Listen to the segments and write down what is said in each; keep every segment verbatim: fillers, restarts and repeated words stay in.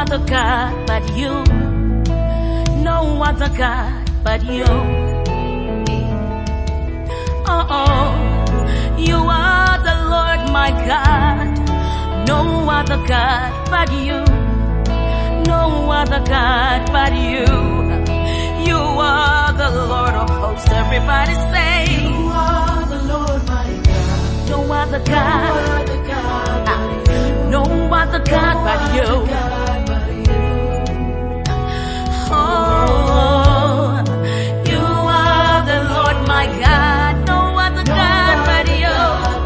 other God but you. No other God but you. Oh, oh, you are the Lord my God. No other God but you. No other God but you. You are the Lord of hosts. Everybody say, you are the Lord my God. No other God. No other God but you. Oh, you are the Lord my God. No other God but you.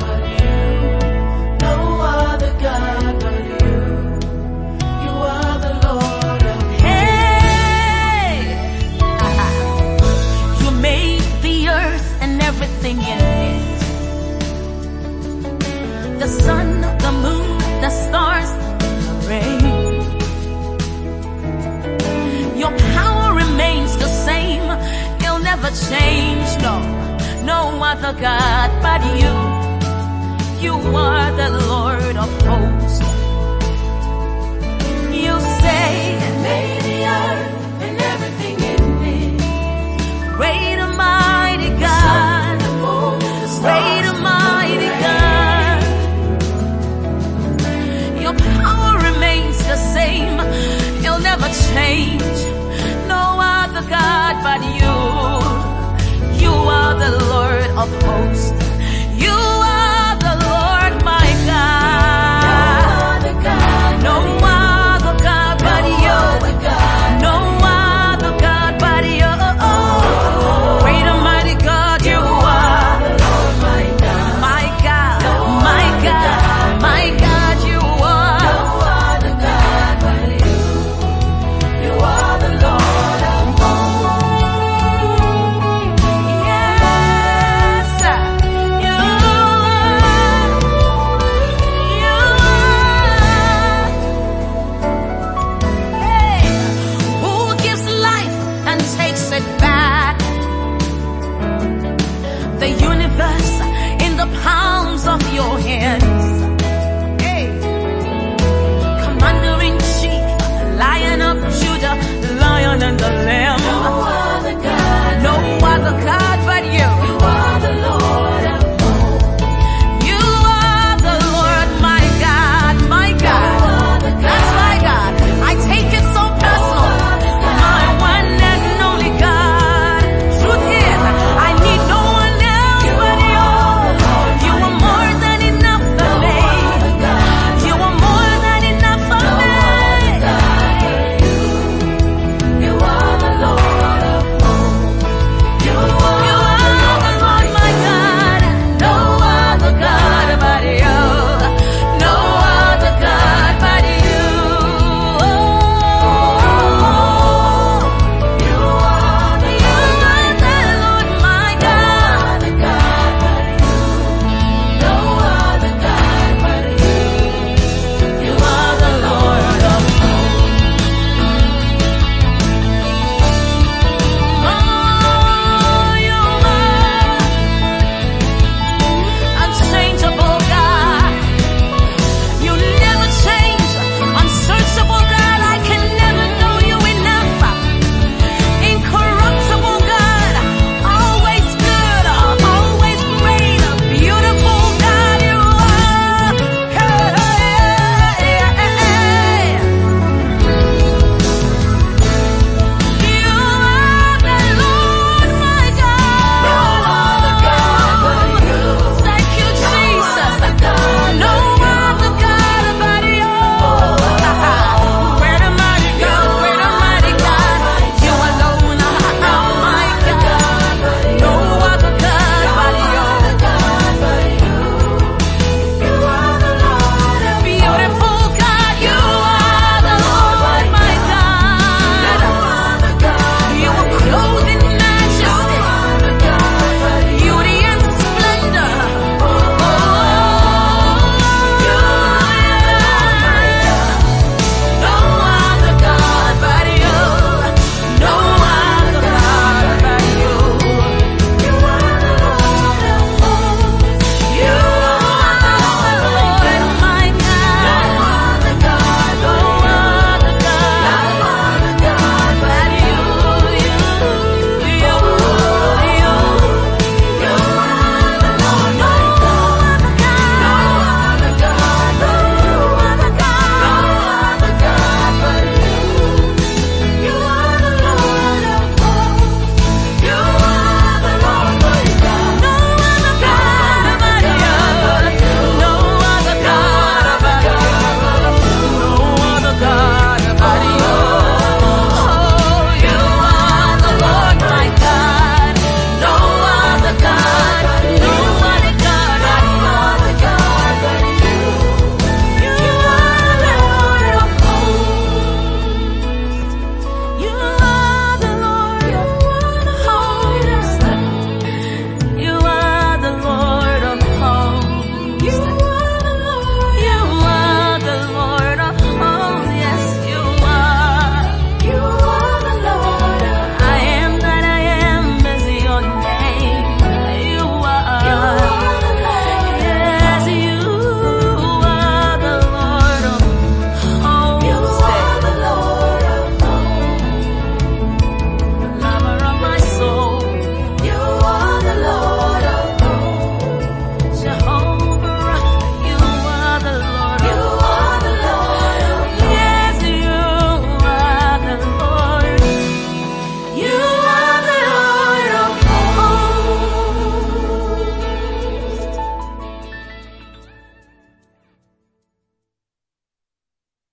No other God but you. You are the Lord of hosts. Hey, you made the earth and everything in it. The sun, the moon, the stars, the rain. Your power remains the same. You'll never change. No, no other God but you. You are the Lord of hosts. You say, made the earth and everything in it. Great and mighty God. Great and mighty God. Your power remains the same. You'll never change. No other God but you. You are the Lord of hosts.